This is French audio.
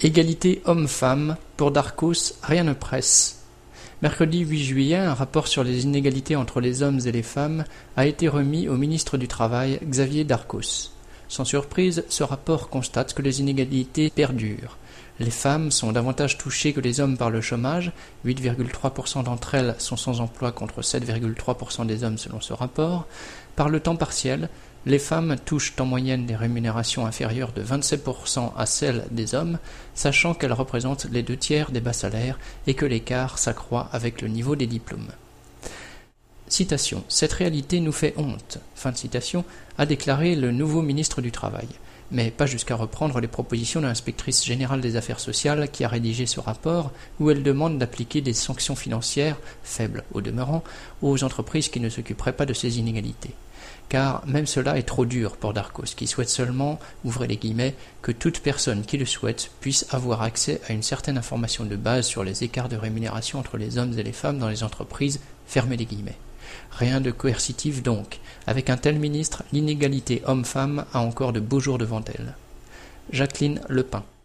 Égalité homme-femme, pour Darcos, rien ne presse. Mercredi 8 juillet, un rapport sur les inégalités entre les hommes et les femmes a été remis au ministre du Travail, Xavier Darcos. Sans surprise, ce rapport constate que les inégalités perdurent. Les femmes sont davantage touchées que les hommes par le chômage, 8,3% d'entre elles sont sans emploi contre 7,3% des hommes selon ce rapport. Par le temps partiel, les femmes touchent en moyenne des rémunérations inférieures de 27% à celles des hommes, sachant qu'elles représentent les 2/3 des bas salaires et que l'écart s'accroît avec le niveau des diplômes. Citation. « Cette réalité nous fait honte », fin de citation, a déclaré le nouveau ministre du Travail, mais pas jusqu'à reprendre les propositions de l'inspectrice générale des affaires sociales qui a rédigé ce rapport où elle demande d'appliquer des sanctions financières, faibles au demeurant, aux entreprises qui ne s'occuperaient pas de ces inégalités. Car même cela est trop dur pour Darcos, qui souhaite seulement, ouvrez les guillemets, que toute personne qui le souhaite puisse avoir accès à une certaine information de base sur les écarts de rémunération entre les hommes et les femmes dans les entreprises, fermez les guillemets. Rien de coercitif donc. Avec un tel ministre, l'inégalité homme-femme a encore de beaux jours devant elle. Jacqueline Lepin.